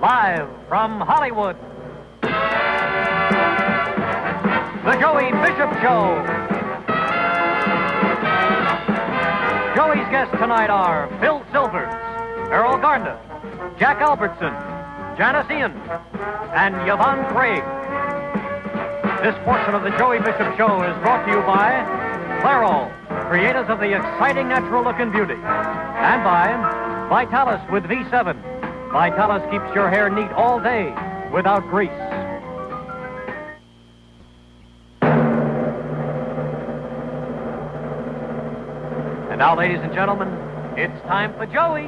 Live from Hollywood, The Joey Bishop Show. Joey's guests tonight are Phil Silvers, Errol Garnett, Jack Albertson, Janice Ian, and Yvonne Craig. This portion of The Joey Bishop Show is brought to you by Clairol, creators of the exciting natural look and beauty, and by Vitalis with V7. Vitalis keeps your hair neat all day without grease. And now, ladies and gentlemen, it's time for Joey.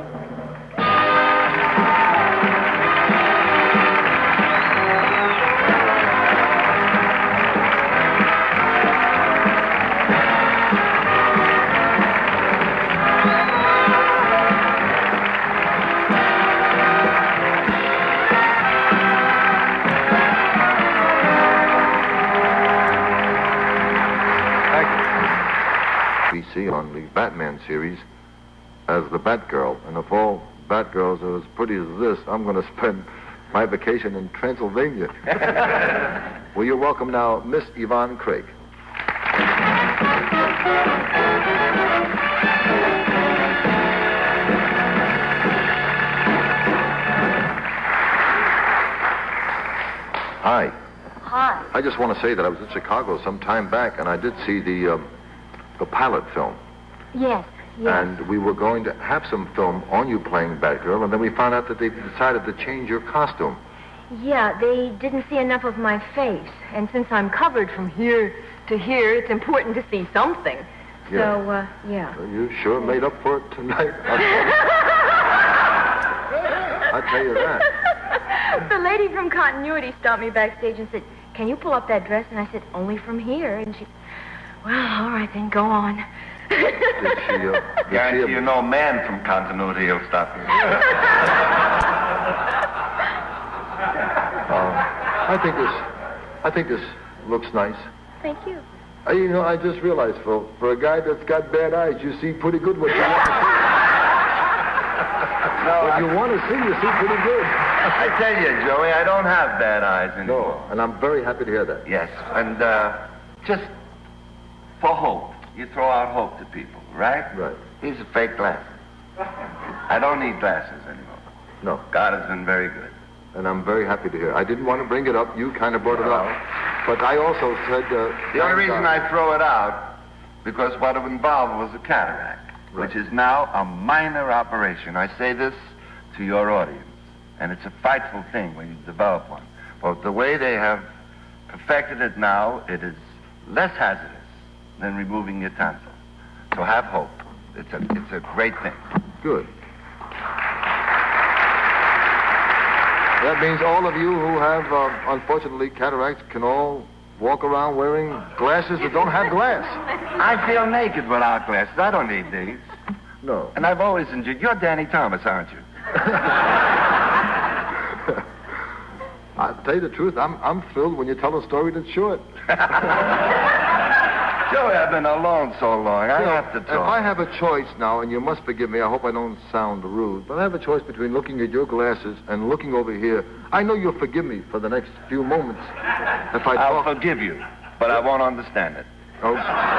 On the Batman series as the Batgirl. And if all Batgirls are as pretty as this, I'm going to spend my vacation in Transylvania. Will you welcome now Miss Yvonne Craig? Hi. Hi. I just want to say that I was in Chicago some time back, and I did see the pilot film. Yes, yes. And we were going to have some film on you playing Batgirl, and then we found out that they decided to change your costume. Yeah, they didn't see enough of my face. And since I'm covered from here to here, it's important to see something. Yeah. So, yeah. Well, you sure made up for it tonight. I'll tell you that. The lady from Continuity stopped me backstage and said, "Can you pull up that dress?" And I said, "Only from here." And she... Well, all right, then, go on. Did she, Guarantee you no man from Continuity will stop you. I think this looks nice. Thank you. You know, I just realized, Phil, for a guy that's got bad eyes, you see pretty good what you want to see. What you want to see, you see pretty good. I tell you, Joey, I don't have bad eyes anymore. No, and I'm very happy to hear that. Yes, and just for hope. You throw out hope to people, right? Right. Here's a fake glass. I don't need glasses anymore. No. God has been very good. And I'm very happy to hear. I didn't want to bring it up. You kind of brought it up. But I also said... the only reason I throw it out, because what it involved was a cataract, which is now a minor operation. I say this to your audience, and it's a frightful thing when you develop one. But the way they have perfected it now, it is less hazardous than removing your tonsil. So have hope. It's a great thing. Good. That means all of you who have, unfortunately, cataracts can all walk around wearing glasses that don't have glass. I feel naked without glasses. I don't need these. No. And I've always enjoyed... You're Danny Thomas, aren't you? I'll tell you the truth, I'm thrilled when you tell a story that's short. Joey, I've been alone so long. I have to talk. If I have a choice now, and you must forgive me, I hope I don't sound rude, but I have a choice between looking at your glasses and looking over here. I know you'll forgive me for the next few moments. If I'll forgive you, but I won't understand it. Oh.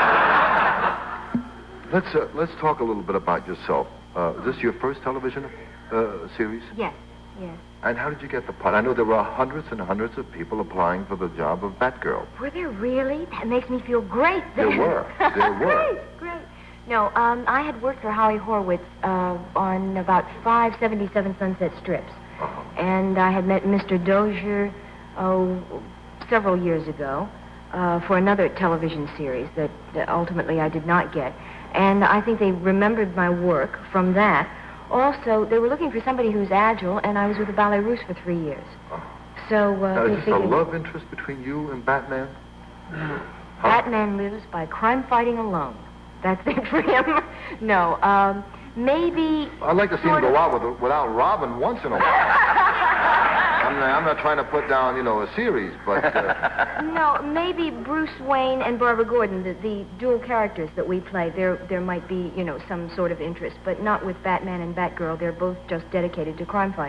Let's talk a little bit about yourself. Is this your first television series? Yes, yes. And how did you get the part? I know there were hundreds and hundreds of people applying for the job of Batgirl. Were there really? That makes me feel great. There were. Great. No, I had worked for Holly Horwitz on about 5 77 Sunset strips. Uh-huh. And I had met Mr. Dozier, several years ago for another television series that ultimately I did not get. And I think they remembered my work from that. Also, they were looking for somebody who's agile, and I was with the Ballet Russe for 3 years. So, now, they is this figured... a love interest between you and Batman? No. Batman lives by crime fighting alone. That's it for him. No, maybe... I'd like to see him go out without Robin once in a while. I'm not trying to put down, a series, but... No, maybe Bruce Wayne and Barbara Gordon, the dual characters that we play, there might be, some sort of interest, but not with Batman and Batgirl. They're both just dedicated to crime fighting.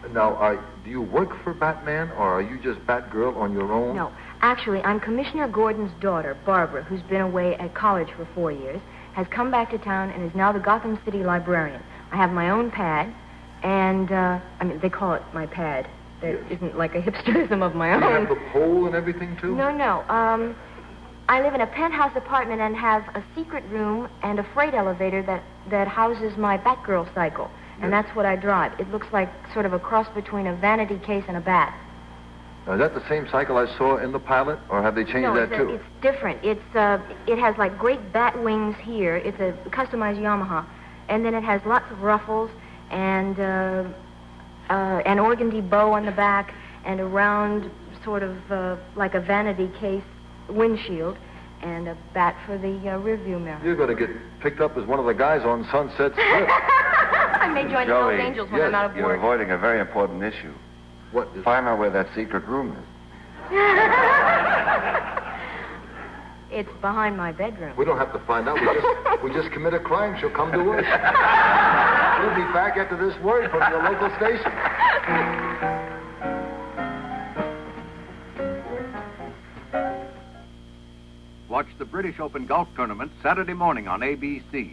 Now, do you work for Batman, or are you just Batgirl on your own? No. Actually, I'm Commissioner Gordon's daughter, Barbara, who's been away at college for 4 years, has come back to town, and is now the Gotham City librarian. I have my own pad, and, they call it my pad. That isn't like a hipsterism of my own. You have the pole and everything, too? No. I live in a penthouse apartment and have a secret room and a freight elevator that houses my Batgirl cycle. And that's what I drive. It looks like sort of a cross between a vanity case and a bat. Now, is that the same cycle I saw in the pilot, or have they changed that, too? No, it's different. It has, like, great bat wings here. It's a customized Yamaha. And then it has lots of ruffles and an organdy bow on the back and a round sort of like a vanity case windshield and a bat for the rearview mirror. You're going to get picked up as one of the guys on Sunset Strip. I may join the Hells Angels when I'm out of work. You're avoiding a very important issue. What is... Find out where that secret room is. It's behind my bedroom. We don't have to find out. We just commit a crime. She'll come to us. We'll be back after this word from your local station. Watch the British Open Golf Tournament Saturday morning on ABC.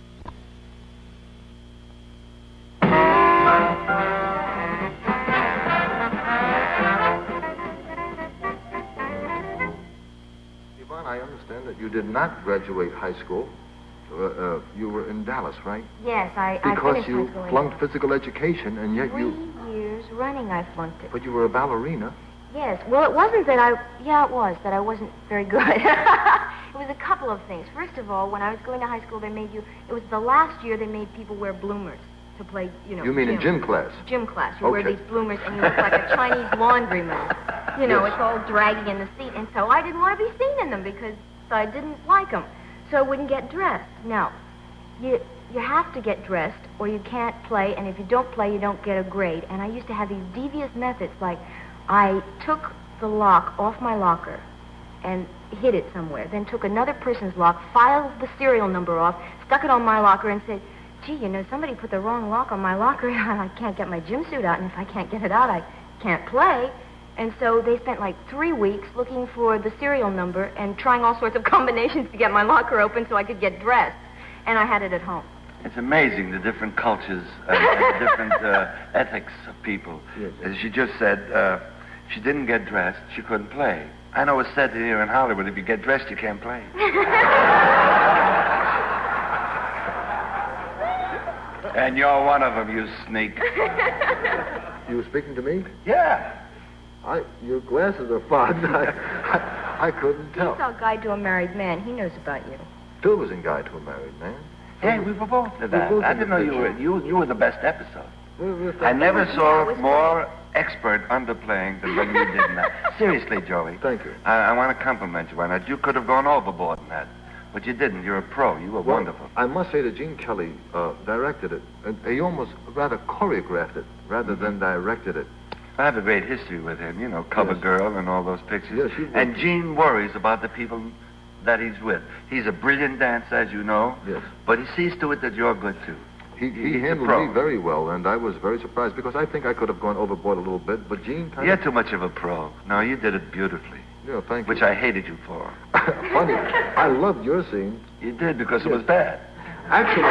Yvonne, I understand that you did not graduate high school. You were in Dallas, right? Yes, I because finished you high school. flunked physical education, and yet 3 years running I flunked it. But you were a ballerina. Yes. Well, it wasn't that it was that I wasn't very good. It was a couple of things. First of all, when I was going to high school, it was the last year they made people wear bloomers to play, You mean in gym class? Gym class. You wear these bloomers and you look like a Chinese laundryman. It's all draggy in the seat. And so I didn't want to be seen in them because I didn't like them. So I wouldn't get dressed. Now, you have to get dressed or you can't play. And if you don't play, you don't get a grade. And I used to have these devious methods like I took the lock off my locker and hid it somewhere, then took another person's lock, filed the serial number off, stuck it on my locker, and said, gee, somebody put the wrong lock on my locker, and I can't get my gym suit out, and if I can't get it out, I can't play. And so they spent like 3 weeks looking for the serial number and trying all sorts of combinations to get my locker open so I could get dressed. And I had it at home. It's amazing the different cultures and different ethics of people. Yes. As she just said, if she didn't get dressed, she couldn't play. I know it's said here in Hollywood, if you get dressed, you can't play. And you're one of them, you sneak. You were speaking to me? Yeah. Your glasses are fogged. I couldn't tell. He's our guide to a married man. He knows about you. Phil was in Guide to a Married Man. Hey, we were both to that. both I in the didn't know you were the best episode. I never saw more expert underplaying than when you did that. Seriously, Joey. Thank you. I want to compliment you on that. You could have gone overboard in that, but you didn't. You're a pro. You were wonderful. I must say that Gene Kelly directed it. And he almost rather choreographed it rather than directed it. I have a great history with him, Cover Girl and all those pictures. Yes, you and Gene worries about the people that he's with. He's a brilliant dancer, as you know. Yes. But he sees to it that you're good, too. He handled me very well, and I was very surprised because I think I could have gone overboard a little bit, but Gene You're too much of a pro. No, you did it beautifully. Yeah, thank you. Which I hated you for. Funny. I loved your scene. You did because it was bad. Actually,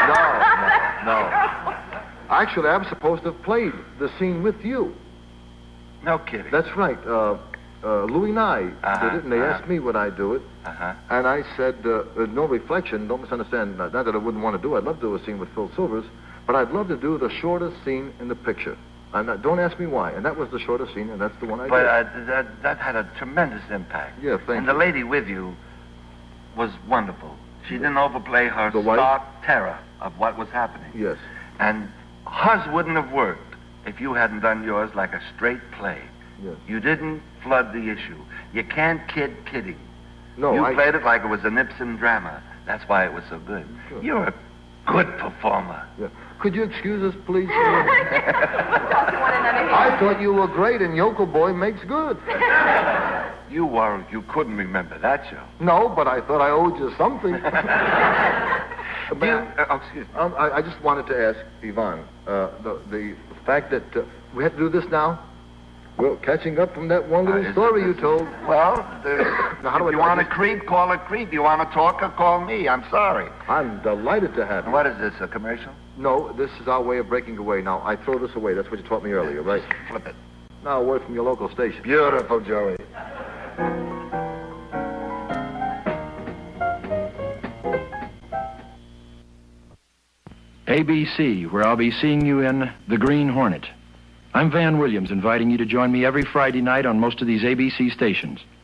no. Actually, I'm supposed to have played the scene with you. No kidding. That's right. Louis Nye did it, and they asked me would I do it. And I said, no reflection, don't misunderstand. Not that I wouldn't want to do it. I'd love to do a scene with Phil Silvers, but I'd love to do the shortest scene in the picture. Don't ask me why. And that was the shortest scene, and that's the one I did. But that had a tremendous impact. Yeah, thank you. And the lady with you was wonderful. She didn't overplay her The wife? stark terror of what was happening. Yes. And hers wouldn't have worked if you hadn't done yours like a straight play. Yes. You didn't flood the issue. You can't kid kidding. No, You played it like it was an Ibsen drama. That's why it was so good. Sure. You're a good performer. Yeah. Could you excuse us, please? We'll talk to one another. I thought you were great, and Yokel Boy makes good. You couldn't remember that show. No, but I thought I owed you something. Excuse me. I just wanted to ask Yvonne, the fact that We have to do this now? Well, catching up from that one little story you told. Well, Now, how do if you want a creep, call a creep. You want to talk, call me. I'm sorry. I'm delighted to have you. What is this, a commercial? No, this is our way of breaking away. Now, I throw this away. That's what you taught me earlier, right? Flip it. Now, a word from your local station. Beautiful, Joey. ABC, where I'll be seeing you in The Green Hornet. I'm Van Williams, inviting you to join me every Friday night on most of these ABC stations.